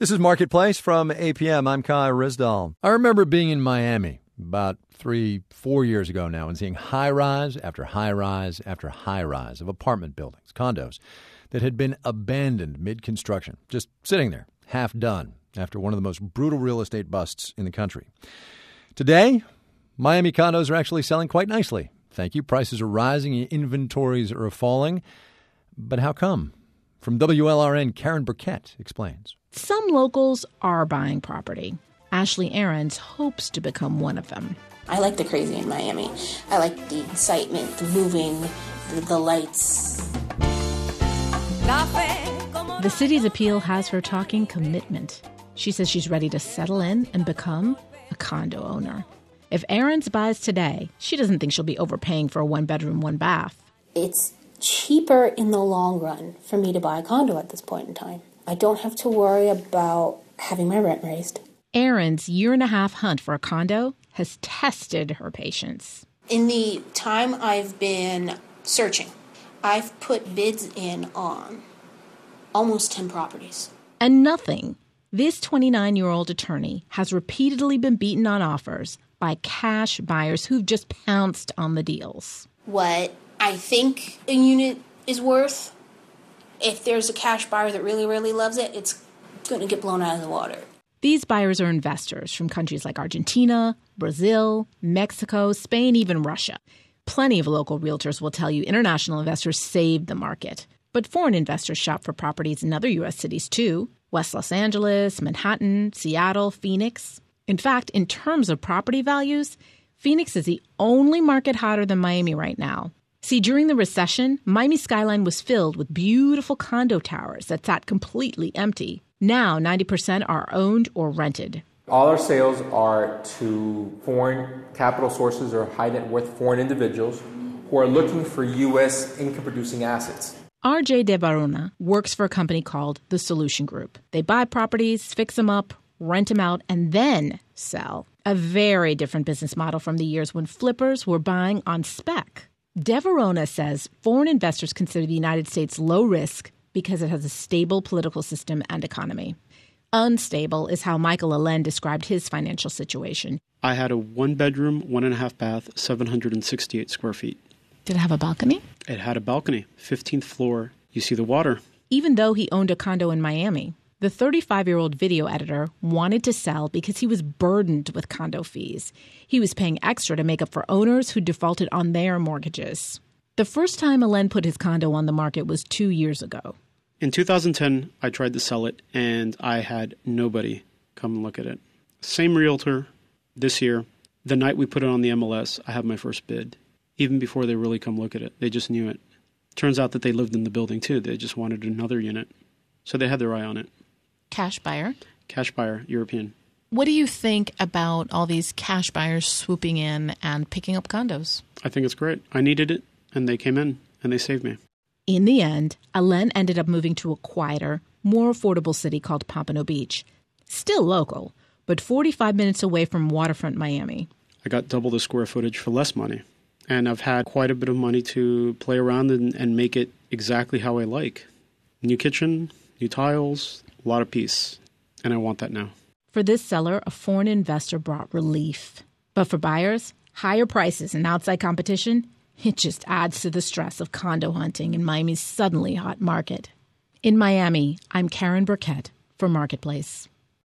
This is Marketplace from APM. I'm Kai Rizdal. I remember being in Miami about 3-4 years ago now and seeing high-rise after high-rise after high-rise of apartment buildings, condos, that had been abandoned mid-construction, just sitting there, half done, after one of the most brutal real estate busts in the country. Today, Miami condos are actually selling quite nicely. Thank you. Prices are rising, inventories are falling. But how come? From WLRN, Karen Burkett explains. Some locals are buying property. Ashley Ahrens hopes to become one of them. I like the crazy in Miami. I like the excitement, the moving, the lights. The city's appeal has her talking commitment. She says she's ready to settle in and become a condo owner. If Ahrens buys today, she doesn't think she'll be overpaying for a one-bedroom, one-bath. It's cheaper in the long run for me to buy a condo at this point in time. I don't have to worry about having my rent raised. Ahrens' year-and-a-half hunt for a condo has tested her patience. In the time I've been searching, I've put bids in on almost 10 properties. And nothing. This 29-year-old attorney has repeatedly been beaten on offers by cash buyers who've just pounced on the deals. What I think a unit is worth, if there's a cash buyer that really, really loves it, it's going to get blown out of the water. These buyers are investors from countries like Argentina, Brazil, Mexico, Spain, even Russia. Plenty of local realtors will tell you international investors saved the market. But foreign investors shop for properties in other U.S. cities too. West Los Angeles, Manhattan, Seattle, Phoenix. In fact, in terms of property values, Phoenix is the only market hotter than Miami right now. See, during the recession, Miami's skyline was filled with beautiful condo towers that sat completely empty. Now, 90% are owned or rented. All our sales are to foreign capital sources or high net worth foreign individuals who are looking for U.S. income-producing assets. R.J. De Barona works for a company called The Solution Group. They buy properties, fix them up, rent them out, and then sell. A very different business model from the years when flippers were buying on spec. De Barona says foreign investors consider the United States low risk because it has a stable political system and economy. Unstable is how Michael Allen described his financial situation. I had a one-bedroom, 1.5 bath, 768 square feet. Did it have a balcony? It had a balcony, 15th floor. You see the water. Even though he owned a condo in Miami, the 35-year-old video editor wanted to sell because he was burdened with condo fees. He was paying extra to make up for owners who defaulted on their mortgages. The first time Allen put his condo on the market was 2 years ago. In 2010, I tried to sell it, and I had nobody come and look at it. Same realtor this year. The night we put it on the MLS, I had my first bid. Even before they really come look at it, they just knew it. Turns out that they lived in the building, too. They just wanted another unit. So they had their eye on it. Cash buyer? Cash buyer, European. What do you think about all these cash buyers swooping in and picking up condos? I think it's great. I needed it, and they came in, and they saved me. In the end, Allen ended up moving to a quieter, more affordable city called Pompano Beach. Still local, but 45 minutes away from waterfront Miami. I got double the square footage for less money. And I've had quite a bit of money to play around and make it exactly how I like. New kitchen, new tiles, a lot of peace. And I want that now. For this seller, a foreign investor brought relief. But for buyers, higher prices and outside competition, it just adds to the stress of condo hunting in Miami's suddenly hot market. In Miami, I'm Karen Burkett for Marketplace.